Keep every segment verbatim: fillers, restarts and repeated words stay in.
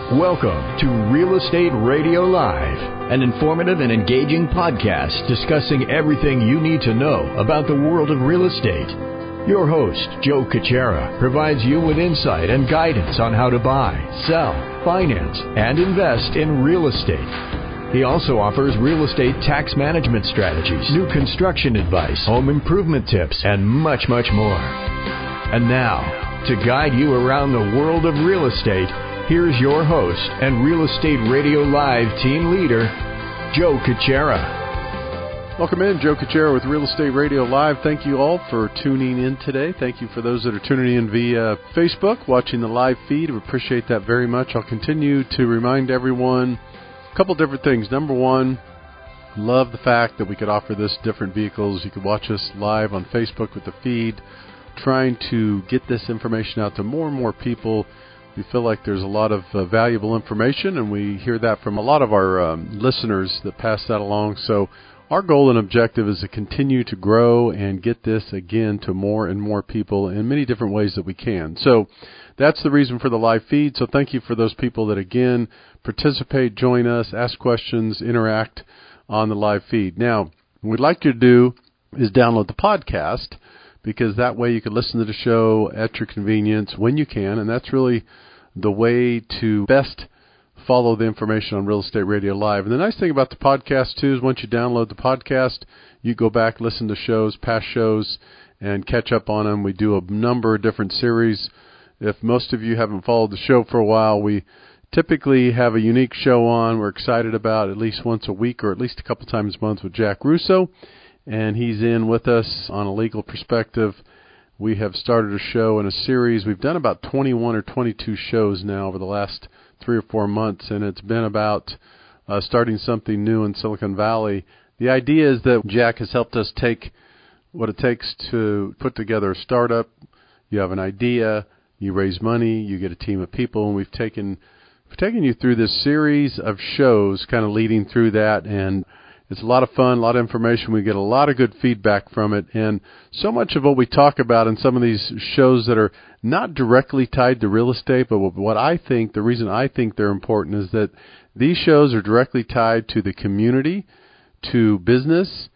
Welcome to Real Estate Radio Live, an informative and engaging podcast discussing everything you need to know about the world of real estate. Your host, Joe Kuchera, provides you with insight and guidance on how to buy, sell, finance, and invest in real estate. He also offers real estate tax management strategies, new construction advice, home improvement tips, and much, much more. And now, to guide you around the world of real estate, here's your host and Real Estate Radio Live team leader, Joe Kuchera. Welcome in, Joe Kuchera with Real Estate Radio Live. Thank you all for tuning in today. Thank you for those that are tuning in via Facebook, watching the live feed. We appreciate that very much. I'll continue to remind everyone a couple different things. Number one, love the fact that we could offer this different vehicles. You could watch us live on Facebook with the feed, trying to get this information out to more and more people. We feel like there's a lot of uh, valuable information, and we hear that from a lot of our um, listeners that pass that along. So our goal and objective is to continue to grow and get this, again, to more and more people in many different ways that we can. So that's the reason for the live feed. So thank you for those people that, again, participate, join us, ask questions, interact on the live feed. Now, what we'd like you to do is download the podcast, because that way you can listen to the show at your convenience when you can, and that's really the way to best follow the information on Real Estate Radio Live. And the nice thing about the podcast, too, is once you download the podcast, you go back, listen to shows, past shows, and catch up on them. We do a number of different series. If most of you haven't followed the show for a while, we typically have a unique show on we're excited about at least once a week or at least a couple times a month with Jack Russo. And he's in with us on a legal perspective. We have started a show and a series. We've done about twenty-one or twenty-two shows now over the last three or four months, and it's been about uh, starting something new in Silicon Valley. The idea is that Jack has helped us take what it takes to put together a startup. You have an idea, you raise money, you get a team of people, and we've taken, we've taken you through this series of shows kind of leading through that, and it's a lot of fun, a lot of information. We get a lot of good feedback from it. And so much of what we talk about in some of these shows that are not directly tied to real estate, but what I think, the reason I think they're important is that these shows are directly tied to the community, to business,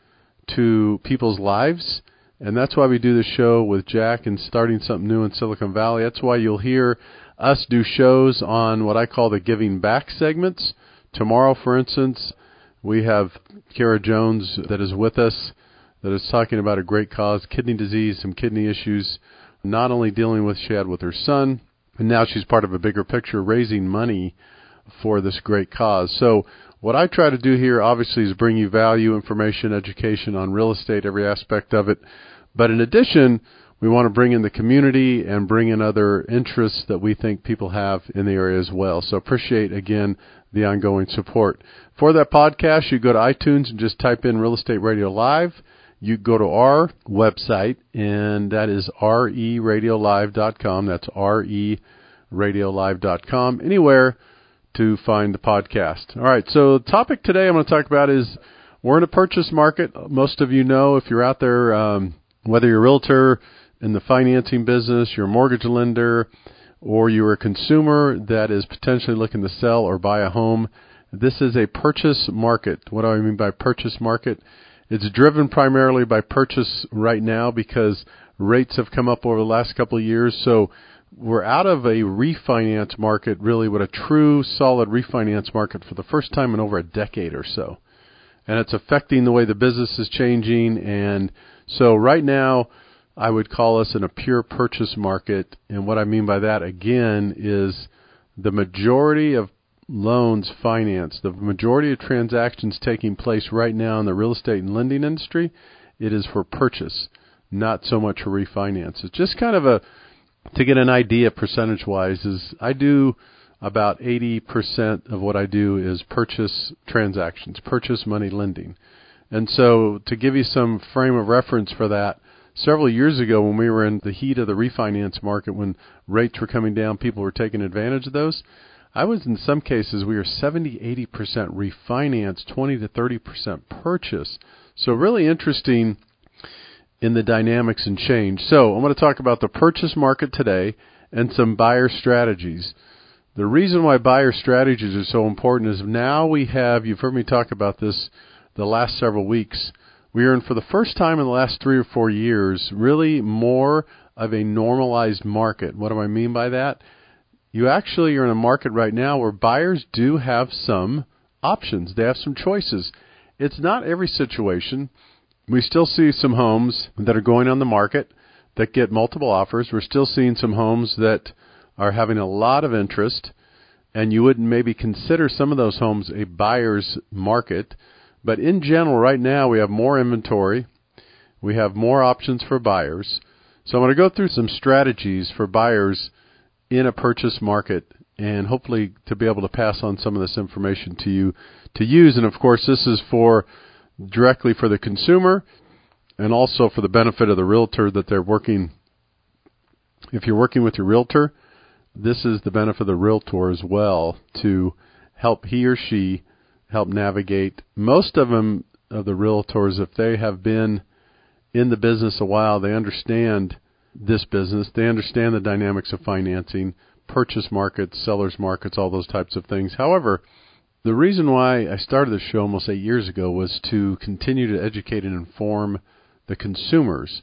to people's lives. And that's why we do this show with Jack and starting something new in Silicon Valley. That's why you'll hear us do shows on what I call the giving back segments. Tomorrow, for instance, we have Kara Jones that is with us, that is talking about a great cause, kidney disease, some kidney issues, not only dealing with she had with her son, and now she's part of a bigger picture, raising money for this great cause. So what I try to do here, obviously, is bring you value, information, education on real estate, every aspect of it. But in addition, we want to bring in the community and bring in other interests that we think people have in the area as well. So appreciate, again, the ongoing support. For that podcast, you go to iTunes and just type in Real Estate Radio Live. You go to our website, and that is R E radio live dot com. That's R E radio live dot com. Anywhere to find the podcast. All right, so the topic today I'm going to talk about is we're in a purchase market. Most of you know, if you're out there, um, whether you're a realtor in the financing business, you're a mortgage lender, or you're a consumer that is potentially looking to sell or buy a home, this is a purchase market. What do I mean by purchase market? It's driven primarily by purchase right now because rates have come up over the last couple of years. So we're out of a refinance market, really, with a true, solid refinance market for the first time in over a decade or so. And it's affecting the way the business is changing. And so right now, I would call us in a pure purchase market. And what I mean by that, again, is the majority of loans financed, the majority of transactions taking place right now in the real estate and lending industry, it is for purchase, not so much for refinance. It's just kind of a, to get an idea percentage-wise, is I do about eighty percent of what I do is purchase transactions, purchase money lending. And so to give you some frame of reference for that, several years ago when we were in the heat of the refinance market, when rates were coming down, people were taking advantage of those. I was, in some cases, we were seventy, eighty percent refinance, twenty to thirty percent purchase. So really interesting in the dynamics and change. So I'm going to talk about the purchase market today and some buyer strategies. The reason why buyer strategies are so important is now we have, you've heard me talk about this the last several weeks, we are in, for the first time in the last three or four years, really more of a normalized market. What do I mean by that? You actually are in a market right now where buyers do have some options. They have some choices. It's not every situation. We still see some homes that are going on the market that get multiple offers. We're still seeing some homes that are having a lot of interest, and you wouldn't maybe consider some of those homes a buyer's market. But in general, right now, we have more inventory. We have more options for buyers. So I'm going to go through some strategies for buyers in a purchase market and hopefully to be able to pass on some of this information to you to use. And, of course, this is for directly for the consumer and also for the benefit of the realtor that they're working. If you're working with your realtor, this is the benefit of the realtor as well, to help he or she help navigate. Most of them, of the realtors, if they have been in the business a while, they understand this business. They understand the dynamics of financing, purchase markets, sellers markets, all those types of things. However, the reason why I started this show almost eight years ago was to continue to educate and inform the consumers.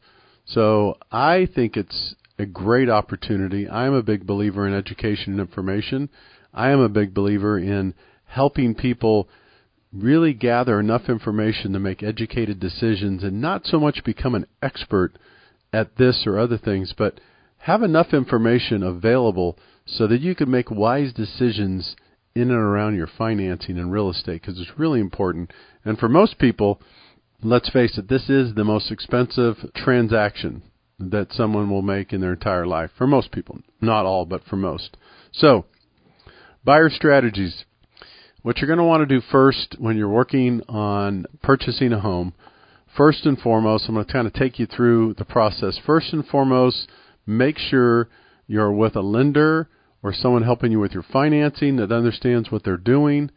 So I think it's a great opportunity. I'm a big believer in education and information. I am a big believer in helping people really gather enough information to make educated decisions and not so much become an expert at this or other things, but have enough information available so that you can make wise decisions in and around your financing and real estate, because it's really important. And for most people, let's face it, this is the most expensive transaction that someone will make in their entire life. For most people. Not all, but for most. So, buyer strategies. What you're going to want to do first when you're working on purchasing a home, first and foremost, I'm going to kind of take you through the process. First and foremost, make sure you're with a lender or someone helping you with your financing that understands what they're doing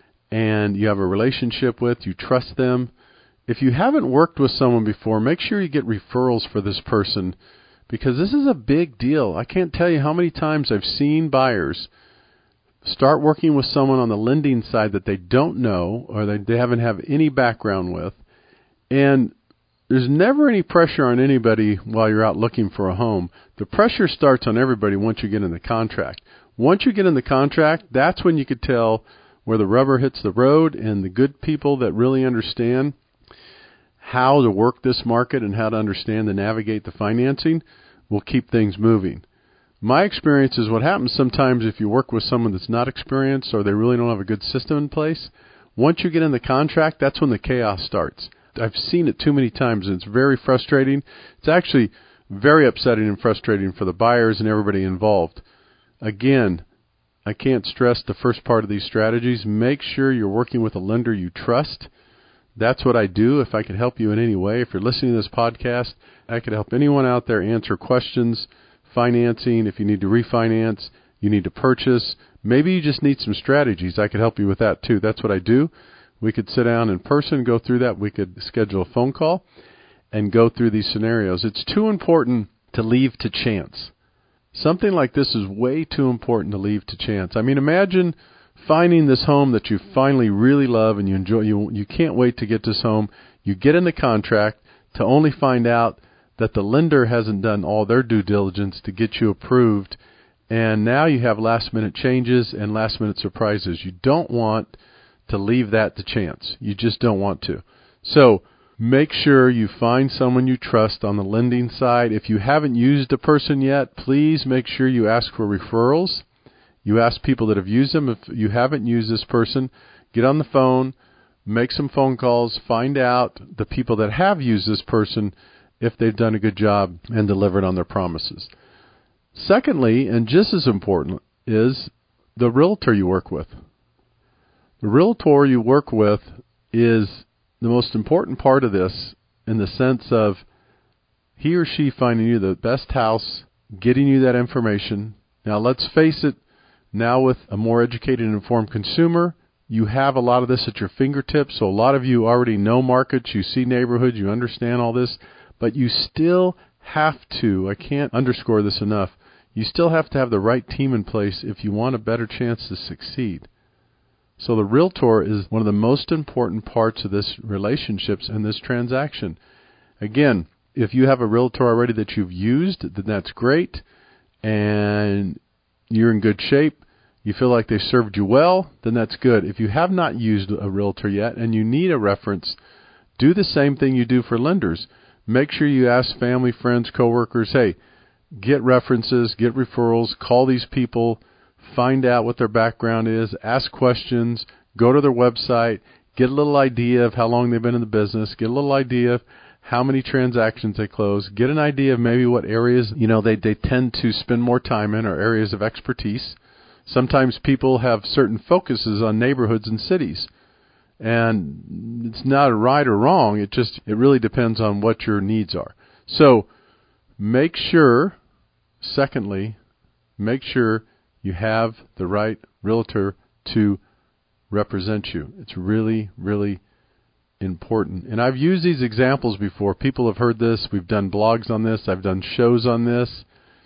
and you have a relationship with, you trust them. If you haven't worked with someone before, make sure you get referrals for this person, because this is a big deal. I can't tell you how many times I've seen buyers start working with someone on the lending side that they don't know or they, they haven't have any background with. And there's never any pressure on anybody while you're out looking for a home. The pressure starts on everybody once you get in the contract. Once you get in the contract, that's when you could tell where the rubber hits the road, and the good people that really understand how to work this market and how to understand and navigate the financing will keep things moving. My experience is what happens sometimes if you work with someone that's not experienced or they really don't have a good system in place, once you get in the contract, that's when the chaos starts. I've seen it too many times, and it's very frustrating. It's actually very upsetting and frustrating for the buyers and everybody involved. Again, I can't stress the first part of these strategies. Make sure you're working with a lender you trust. That's what I do. If I could help you in any way, if you're listening to this podcast, I could help anyone out there answer questions, financing, if you need to refinance, you need to purchase. Maybe you just need some strategies. I could help you with that too. That's what I do. We could sit down in person, go through that. We could schedule a phone call and go through these scenarios. It's too important to leave to chance. Something like this is way too important to leave to chance. I mean, imagine finding this home that you finally really love and you enjoy. You, you can't wait to get this home. You get in the contract to only find out that the lender hasn't done all their due diligence to get you approved, and now you have last-minute changes and last-minute surprises. You don't want to leave that to chance. You just don't want to. So make sure you find someone you trust on the lending side. If you haven't used a person yet, please make sure you ask for referrals. You ask people that have used them. If you haven't used this person, get on the phone, make some phone calls, find out the people that have used this person if they've done a good job and delivered on their promises. Secondly, and just as important, is the realtor you work with. The realtor you work with is the most important part of this, in the sense of he or she finding you the best house, getting you that information. Now, let's face it, now with a more educated and informed consumer, you have a lot of this at your fingertips. So a lot of you already know markets, you see neighborhoods, you understand all this, but you still have to, I can't underscore this enough, you still have to have the right team in place if you want a better chance to succeed. So the realtor is one of the most important parts of this relationships and this transaction. Again, if you have a realtor already that you've used, then that's great, and you're in good shape, you feel like they served you well, then that's good. If you have not used a realtor yet and you need a reference, do the same thing you do for lenders. Make sure you ask family, friends, coworkers, hey, get references, get referrals, call these people, find out what their background is, ask questions, go to their website, get a little idea of how long they've been in the business, get a little idea of how many transactions they close, get an idea of maybe what areas, you know, they, they tend to spend more time in or areas of expertise. Sometimes people have certain focuses on neighborhoods and cities. And it's not right or wrong. It just, it really depends on what your needs are. So make sure, secondly, make sure you have the right realtor to represent you. It's really, really important. And I've used these examples before. People have heard this. We've done blogs on this. I've done shows on this.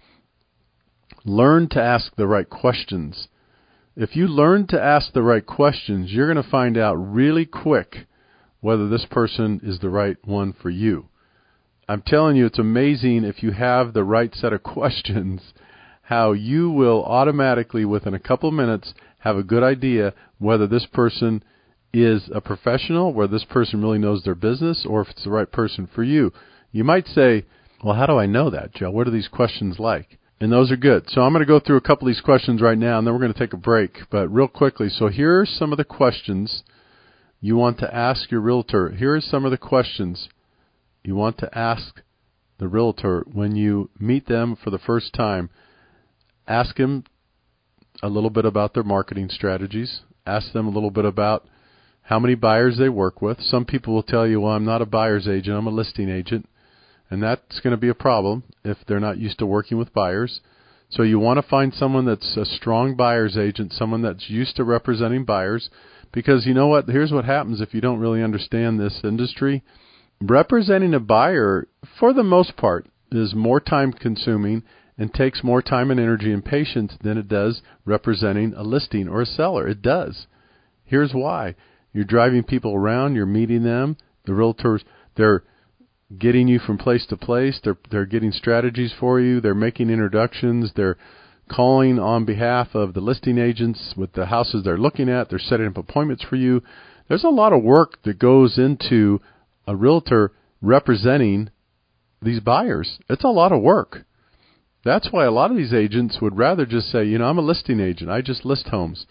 Learn to ask the right questions. If you learn to ask the right questions, you're going to find out really quick whether this person is the right one for you. I'm telling you, it's amazing if you have the right set of questions, how you will automatically, within a couple of minutes, have a good idea whether this person is a professional, whether this person really knows their business, or if it's the right person for you. You might say, well, how do I know that, Joe? What are these questions like? And those are good. So I'm going to go through a couple of these questions right now, and then we're going to take a break. But real quickly, so here are some of the questions you want to ask your realtor. Here are some of the questions you want to ask the realtor when you meet them for the first time. Ask them a little bit about their marketing strategies. Ask them a little bit about how many buyers they work with. Some people will tell you, well, I'm not a buyer's agent, I'm a listing agent. And that's going to be a problem if they're not used to working with buyers. So you want to find someone that's a strong buyer's agent, someone that's used to representing buyers. Because you know what? Here's what happens if you don't really understand this industry. Representing a buyer, for the most part, is more time consuming and takes more time and energy and patience than it does representing a listing or a seller. It does. Here's why. You're driving people around. You're meeting them. The realtors, they're getting you from place to place. They're they're getting strategies for you. They're making introductions. They're calling on behalf of the listing agents with the houses they're looking at. They're setting up appointments for you. There's a lot of work that goes into a realtor representing these buyers. It's a lot of work. That's why a lot of these agents would rather just say, you know, I'm a listing agent. I just list homes.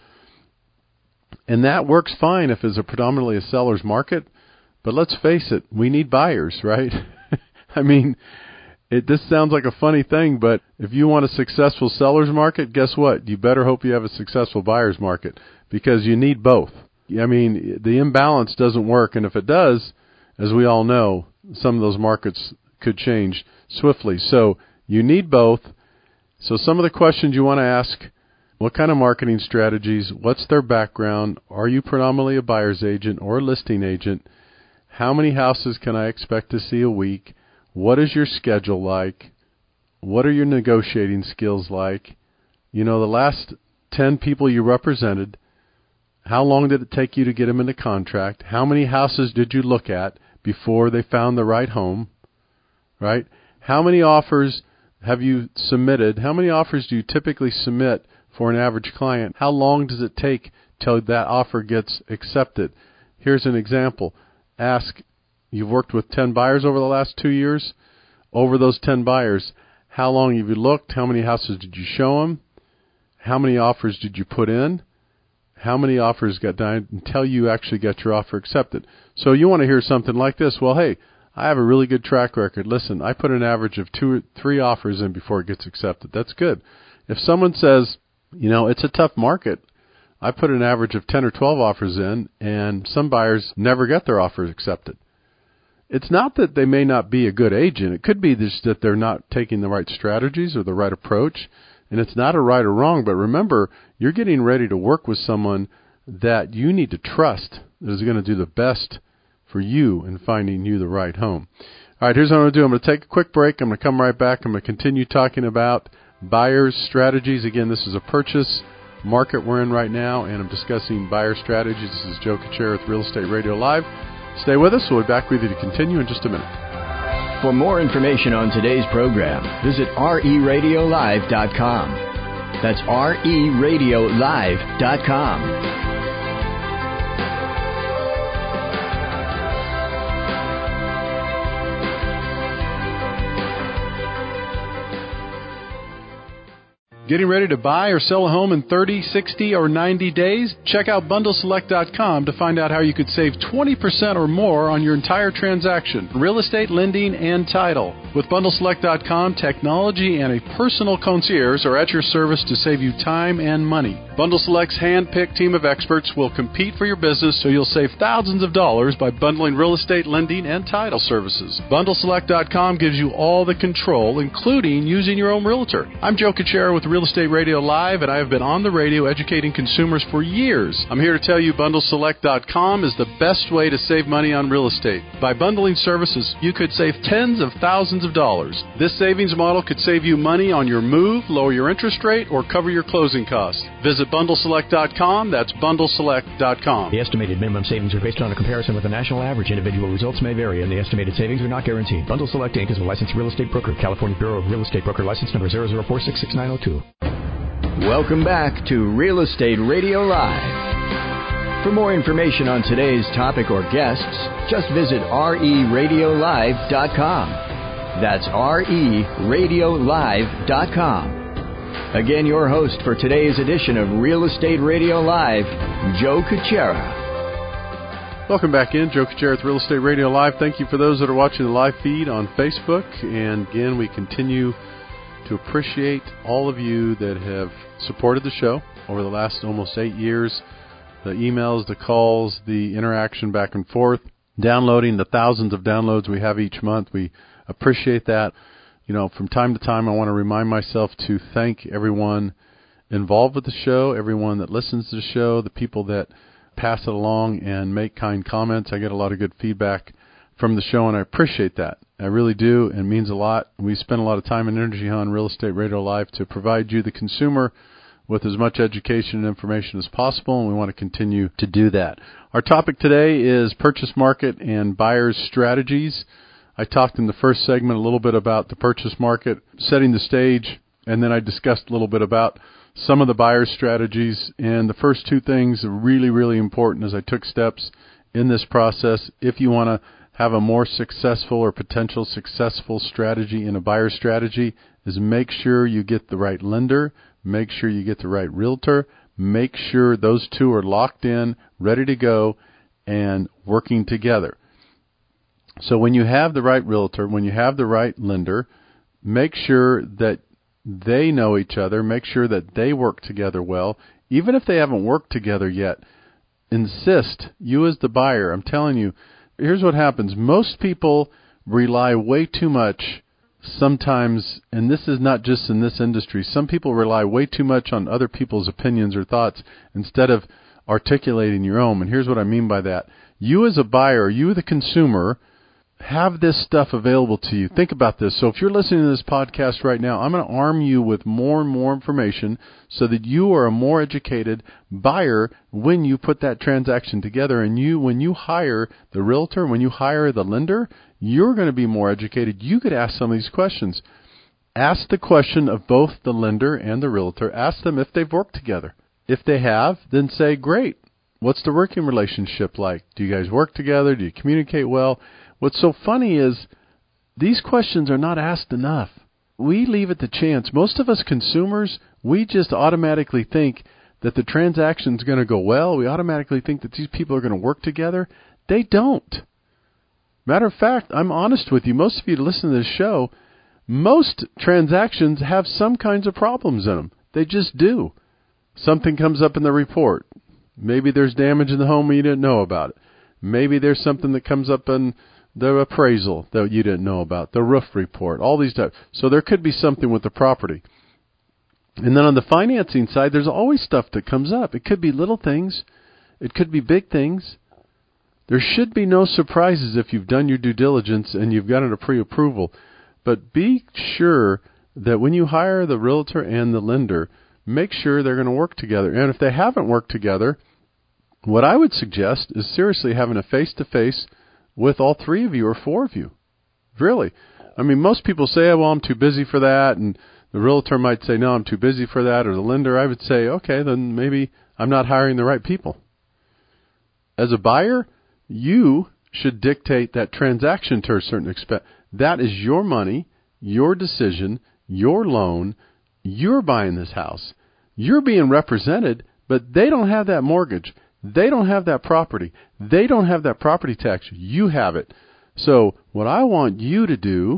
And that works fine if it's a predominantly a seller's market. But let's face it, we need buyers, right? I mean, it this sounds like a funny thing, but if you want a successful seller's market, guess what? You better hope you have a successful buyer's market because you need both. I mean, the imbalance doesn't work, and if it does, as we all know, some of those markets could change swiftly. So you need both. So some of the questions you want to ask, what kind of marketing strategies? What's their background? Are you predominantly a buyer's agent or a listing agent? How many houses can I expect to see a week? What is your schedule like? What are your negotiating skills like? You know, the last ten people you represented, how long did it take you to get them into contract? How many houses did you look at before they found the right home? Right? How many offers have you submitted? How many offers do you typically submit for an average client? How long does it take till that offer gets accepted? Here's an example. Ask, you've worked with ten buyers over the last two years. Over those ten buyers, how long have you looked? How many houses did you show them? How many offers did you put in? How many offers got done until you actually got your offer accepted? So you want to hear something like this. Well, hey, I have a really good track record. Listen, I put an average of two or three offers in before it gets accepted. That's good. If someone says, you know, it's a tough market, I put an average of ten or twelve offers in, and some buyers never get their offers accepted. It's not that they may not be a good agent. It could be just that they're not taking the right strategies or the right approach, and it's not a right or wrong. But remember, you're getting ready to work with someone that you need to trust that is going to do the best for you in finding you the right home. All right, here's what I'm going to do. I'm going to take a quick break. I'm going to come right back. I'm going to continue talking about buyer's strategies. Again, this is a purchase market we're in right now, and I'm discussing buyer strategies. This is Joe Kuchera with Real Estate Radio Live. Stay with us. We'll be back with you to continue in just a minute. For more information on today's program, visit R E radio live dot com. That's R E radio live dot com. Getting ready to buy or sell a home in thirty, sixty, or ninety days? Check out bundle select dot com to find out how you could save twenty percent or more on your entire transaction, real estate, lending, and title. With bundle select dot com, technology and a personal concierge are at your service to save you time and money. Bundle Select's hand-picked team of experts will compete for your business, so you'll save thousands of dollars by bundling real estate, lending, and title services. bundle select dot com gives you all the control, including using your own realtor. I'm Joe Kuchera with Real Estate Radio Live, and I have been on the radio educating consumers for years. I'm here to tell you bundle select dot com is the best way to save money on real estate. By bundling services, you could save tens of thousands of dollars. This savings model could save you money on your move, lower your interest rate, or cover your closing costs. Visit bundle select dot com. That's bundle select dot com. The estimated minimum savings are based on a comparison with the national average. Individual results may vary, and the estimated savings are not guaranteed. Bundle Select Incorporated is a licensed real estate broker. California Bureau of Real Estate Broker license number zero zero four six six nine zero two. Welcome back to Real Estate Radio Live. For more information on today's topic or guests, just visit R E radio live dot com. That's R E radio live dot com. Again, your host for today's edition of Real Estate Radio Live, Joe Kuchera. Welcome back in. Joe Kuchera with Real Estate Radio Live. Thank you for those that are watching the live feed on Facebook. And again, we continue to appreciate all of you that have supported the show over the last almost eight years. The emails, the calls, the interaction back and forth, downloading the thousands of downloads we have each month. We appreciate that. You know, from time to time, I want to remind myself to thank everyone involved with the show, everyone that listens to the show, the people that pass it along and make kind comments. I get a lot of good feedback from the show, and I appreciate that. I really do. It means a lot. We spend a lot of time and energy on Real Estate Radio Live to provide you, the consumer, with as much education and information as possible, and we want to continue to do that. Our topic today is purchase market and buyers' strategies. I talked in the first segment a little bit about the purchase market, setting the stage, and then I discussed a little bit about some of the buyers' strategies. And the first two things are really, really important as I took steps in this process. If you want to have a more successful or potential successful strategy in a buyer strategy, is make sure you get the right lender, make sure you get the right realtor, make sure those two are locked in, ready to go, and working together. So when you have the right realtor, when you have the right lender, make sure that they know each other, make sure that they work together well. Even if they haven't worked together yet, insist, you as the buyer, I'm telling you, here's what happens. Most people rely way too much sometimes, and this is not just in this industry, some people rely way too much on other people's opinions or thoughts instead of articulating your own. And here's what I mean by that. You as a buyer, you the consumer, have this stuff available to you. Think about this. So if you're listening to this podcast right now, I'm going to arm you with more and more information so that you are a more educated buyer when you put that transaction together. And you, when you hire the realtor, when you hire the lender, you're going to be more educated. You could ask some of these questions. Ask the question of both the lender and the realtor. Ask them if they've worked together. If they have, then say, great. What's the working relationship like? Do you guys work together? Do you communicate well? What's so funny is these questions are not asked enough. We leave it to chance. Most of us consumers, we just automatically think that the transaction's going to go well. We automatically think that these people are going to work together. They don't. Matter of fact, I'm honest with you. Most of you that listen to this show, most transactions have some kinds of problems in them. They just do. Something comes up in the report. Maybe there's damage in the home and you didn't know about it. Maybe there's something that comes up in the appraisal that you didn't know about, the roof report, all these types. So there could be something with the property. And then on the financing side, there's always stuff that comes up. It could be little things. It could be big things. There should be no surprises if you've done your due diligence and you've gotten a pre-approval. But be sure that when you hire the realtor and the lender, make sure they're going to work together. And if they haven't worked together, what I would suggest is seriously having a face-to-face with all three of you or four of you. Really. I mean, most people say, oh, well, I'm too busy for that, and the realtor might say, no, I'm too busy for that, or the lender, I would say, okay, then maybe I'm not hiring the right people. As a buyer, you should dictate that transaction to a certain extent. That is your money, your decision, your loan. You're buying this house. You're being represented, but they don't have that mortgage. They don't have that property. They don't have that property tax. You have it. So what I want you to do,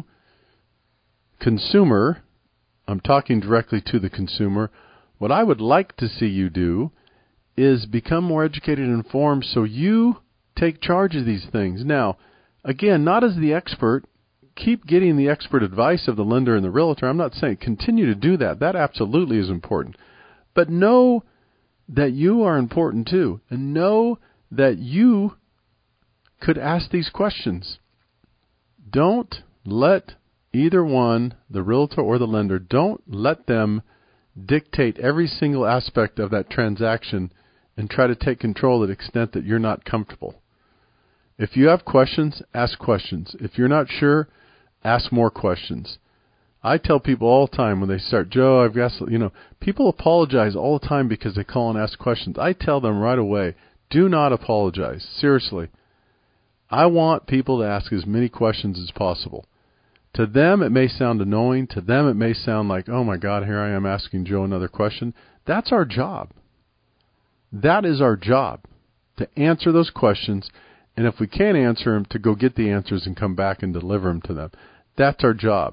consumer, I'm talking directly to the consumer, what I would like to see you do is become more educated and informed so you take charge of these things. Now, again, not as the expert. Keep getting the expert advice of the lender and the realtor. I'm not saying continue to do that. That absolutely is important. But know that you are important too. And know that you could ask these questions. Don't let either one, the realtor or the lender, don't let them dictate every single aspect of that transaction and try to take control to the extent that you're not comfortable. If you have questions, ask questions. If you're not sure, ask more questions. I tell people all the time when they start, Joe, I've got, you know, people apologize all the time because they call and ask questions. I tell them right away, do not apologize. Seriously. I want people to ask as many questions as possible. To them, it may sound annoying. To them, it may sound like, oh, my God, here I am asking Joe another question. That's our job. That is our job, to answer those questions. And if we can't answer them, to go get the answers and come back and deliver them to them. That's our job.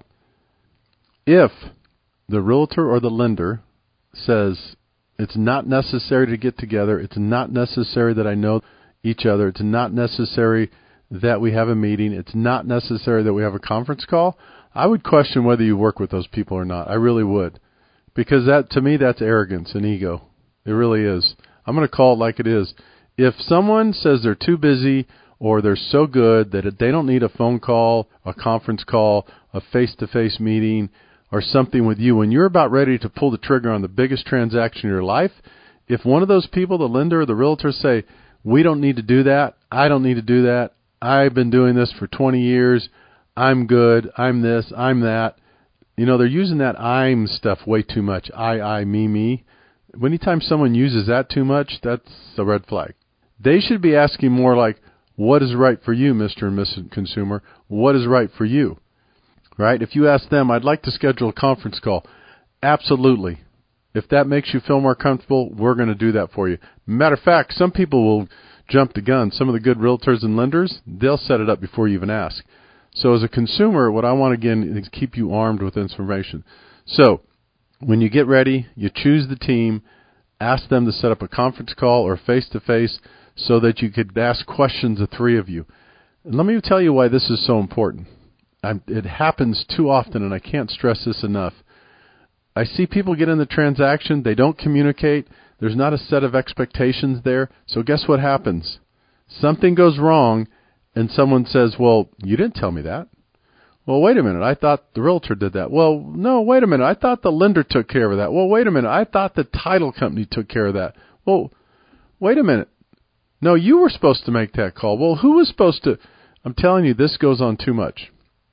If the realtor or the lender says it's not necessary to get together, it's not necessary that I know each other, it's not necessary that we have a meeting, it's not necessary that we have a conference call, I would question whether you work with those people or not. I really would. Because that, to me, that's arrogance and ego. It really is. I'm going to call it like it is. If someone says they're too busy or they're so good that they don't need a phone call, a conference call, a face-to-face meeting, or something with you, when you're about ready to pull the trigger on the biggest transaction of your life, if one of those people, the lender or the realtor, say, we don't need to do that, I don't need to do that, I've been doing this for twenty years, I'm good, I'm this, I'm that. You know, they're using that I'm stuff way too much. I, I, me, me. Anytime someone uses that too much, that's a red flag. They should be asking more like, what is right for you, Mister and Missus Consumer? What is right for you? Right? If you ask them, I'd like to schedule a conference call. Absolutely. If that makes you feel more comfortable, we're going to do that for you. Matter of fact, some people will jump the gun. Some of the good realtors and lenders, they'll set it up before you even ask. So as a consumer, what I want, again, is keep you armed with information. So when you get ready, you choose the team, ask them to set up a conference call or face-to-face so that you could ask questions of three of you. And let me tell you why this is so important. I'm, it happens too often, and I can't stress this enough. I see people get in the transaction, they don't communicate, there's not a set of expectations there, so guess what happens? Something goes wrong, and someone says, well, you didn't tell me that. Well, wait a minute, I thought the realtor did that. Well, no, wait a minute, I thought the lender took care of that. Well, wait a minute, I thought the title company took care of that. Well, wait a minute. No, you were supposed to make that call. Well, who was supposed to? I'm telling you, this goes on too much.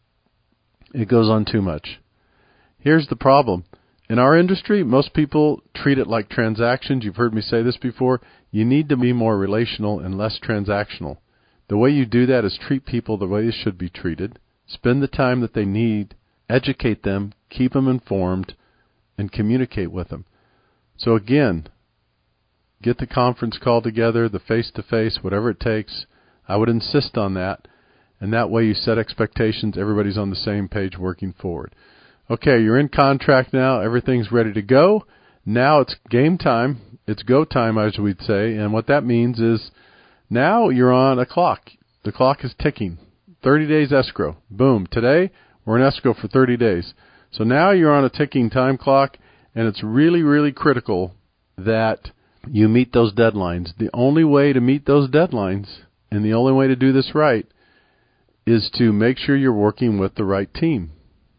It goes on too much. Here's the problem. In our industry, most people treat it like transactions. You've heard me say this before. You need to be more relational and less transactional. The way you do that is treat people the way they should be treated. Spend the time that they need, educate them, keep them informed, and communicate with them. So again, get the conference call together, the face-to-face, whatever it takes. I would insist on that. And that way you set expectations. Everybody's on the same page working forward. Okay, you're in contract now. Everything's ready to go. Now it's game time. It's go time, as we'd say. And what that means is now you're on a clock. The clock is ticking. thirty days escrow. Boom. Today, we're in escrow for thirty days. So now you're on a ticking time clock, and it's really, really critical that you meet those deadlines. The only way to meet those deadlines, and the only way to do this right, is to make sure you're working with the right team.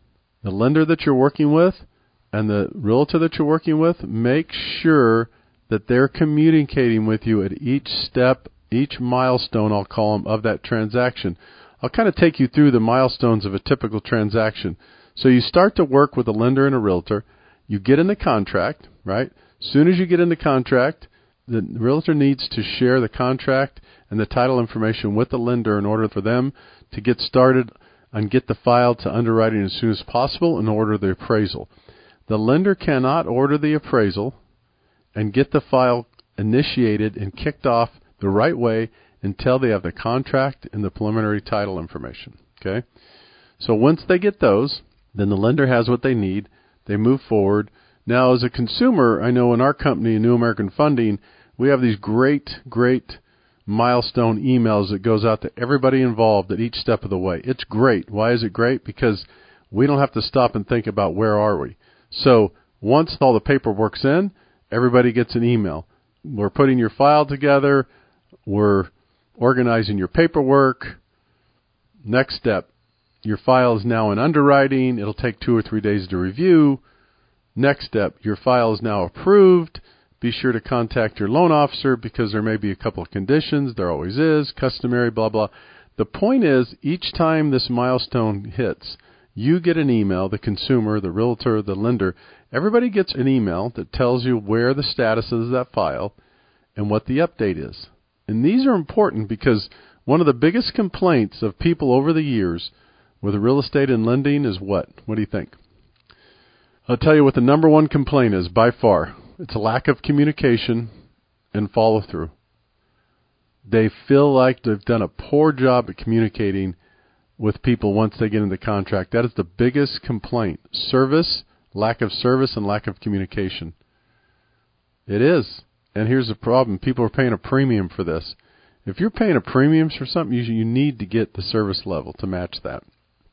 the lender that you're working with and the realtor that you're working with, make sure that they're communicating with you at each step, each milestone, I'll call them, of that transaction. I'll kind of take you through the milestones of a typical transaction. So you start to work with a lender and a realtor. You get in the contract, right? As soon as you get in the contract, the realtor needs to share the contract and the title information with the lender in order for them to get started and get the file to underwriting as soon as possible and order the appraisal. The lender cannot order the appraisal and get the file initiated and kicked off the right way until they have the contract and the preliminary title information. Okay? So once they get those, then the lender has what they need. They move forward. Now, as a consumer, I know in our company, New American Funding, we have these great, great milestone emails that goes out to everybody involved at each step of the way. It's great. Why is it great? Because we don't have to stop and think about where are we. So once all the paperwork's in, everybody gets an email. We're putting your file together. We're organizing your paperwork. Next step, your file is now in underwriting. It'll take two or three days to review. Next step, your file is now approved. Be sure to contact your loan officer because there may be a couple of conditions. There always is, customary, blah, blah. The point is, each time this milestone hits, you get an email, the consumer, the realtor, the lender. Everybody gets an email that tells you where the status is of that file and what the update is. And these are important because one of the biggest complaints of people over the years with real estate and lending is what? What do you think? I'll tell you what the number one complaint is by far. It's a lack of communication and follow-through. They feel like they've done a poor job at communicating with people once they get into the contract. That is the biggest complaint. Service, lack of service, and lack of communication. It is. And here's the problem. People are paying a premium for this. If you're paying a premium for something, you, you need to get the service level to match that.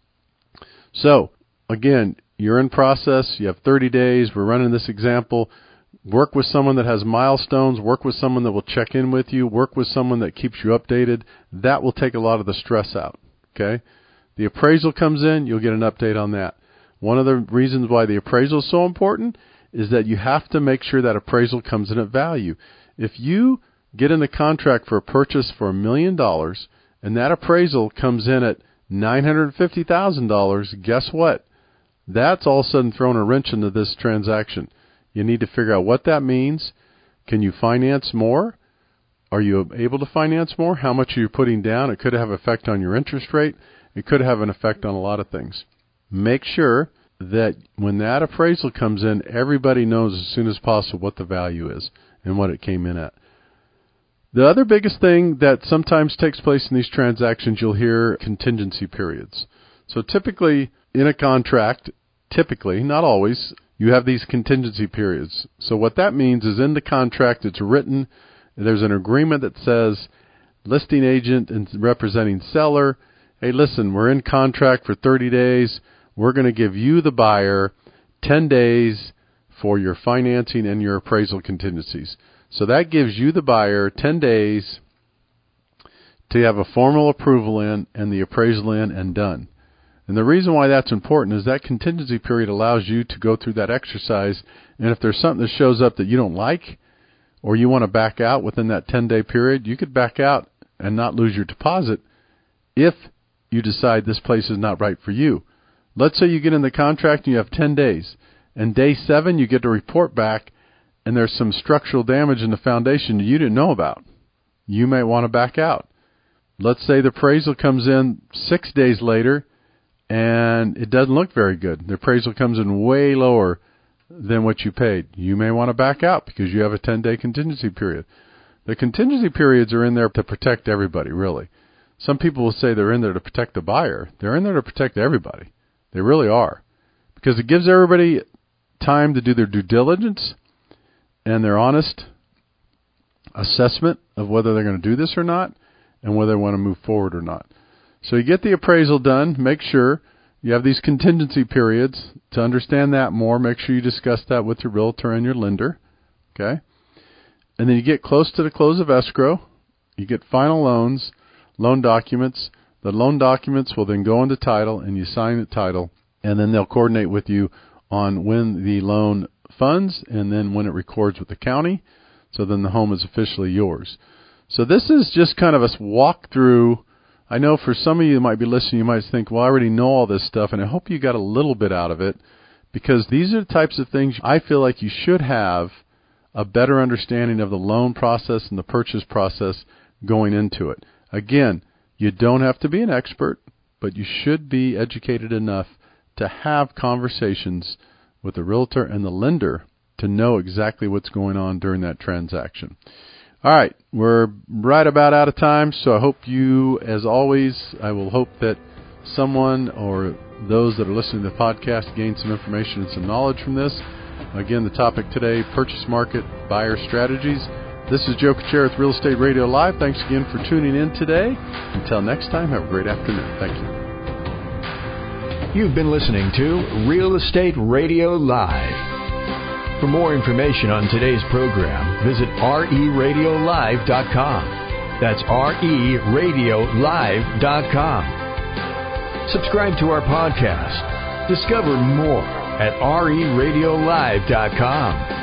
So, again, you're in process. You have thirty days. We're running this example. Work with someone that has milestones. Work with someone that will check in with you. Work with someone that keeps you updated. That will take a lot of the stress out. Okay? The appraisal comes in. You'll get an update on that. One of the reasons why the appraisal is so important is that you have to make sure that appraisal comes in at value. If you get in the contract for a purchase for a million dollars and that appraisal comes in at nine hundred fifty thousand dollars, guess what? That's all of a sudden thrown a wrench into this transaction. You need to figure out what that means. Can you finance more? Are you able to finance more? How much are you putting down? It could have an effect on your interest rate. It could have an effect on a lot of things. Make sure that when that appraisal comes in, everybody knows as soon as possible what the value is and what it came in at. The other biggest thing that sometimes takes place in these transactions, you'll hear contingency periods. So typically in a contract, typically, not always, you have these contingency periods. So what that means is in the contract it's written, there's an agreement that says listing agent and representing seller, hey, listen, we're in contract for thirty days. We're going to give you, the buyer, ten days for your financing and your appraisal contingencies. So that gives you, the buyer, ten days to have a formal approval in and the appraisal in and done. And the reason why that's important is that contingency period allows you to go through that exercise, and if there's something that shows up that you don't like or you want to back out within that ten-day period, you could back out and not lose your deposit if you decide this place is not right for you. Let's say you get in the contract and you have ten days, and day seven you get to report back and there's some structural damage in the foundation you didn't know about. You may want to back out. Let's say the appraisal comes in six days later and it doesn't look very good. The appraisal comes in way lower than what you paid. You may want to back out because you have a ten-day contingency period. The contingency periods are in there to protect everybody, really. Some people will say they're in there to protect the buyer. They're in there to protect everybody. They really are. Because it gives everybody time to do their due diligence and their honest assessment of whether they're going to do this or not and whether they want to move forward or not. So you get the appraisal done. Make sure you have these contingency periods. To understand that more, make sure you discuss that with your realtor and your lender. Okay? And then you get close to the close of escrow. You get final loans, loan documents. The loan documents will then go into title, and you sign the title. and then they'll coordinate with you on when the loan funds and then when it records with the county. So then the home is officially yours. So this is just kind of a walk through. I know for some of you that might be listening, you might think, well, I already know all this stuff, and I hope you got a little bit out of it, because these are the types of things I feel like you should have a better understanding of the loan process and the purchase process going into it. Again, you don't have to be an expert, but you should be educated enough to have conversations with the realtor and the lender to know exactly what's going on during that transaction. All right, we're right about out of time, so I hope you, as always, I will hope that someone or those that are listening to the podcast gain some information and some knowledge from this. Again, the topic today, purchase market buyer strategies. This is Joe Kuchera with Real Estate Radio Live. Thanks again for tuning in today. Until next time, have a great afternoon. Thank you. You've been listening to Real Estate Radio Live. For more information on today's program, visit R E radio live dot com. That's R E radio live dot com. Subscribe to our podcast. Discover more at R E radio live dot com.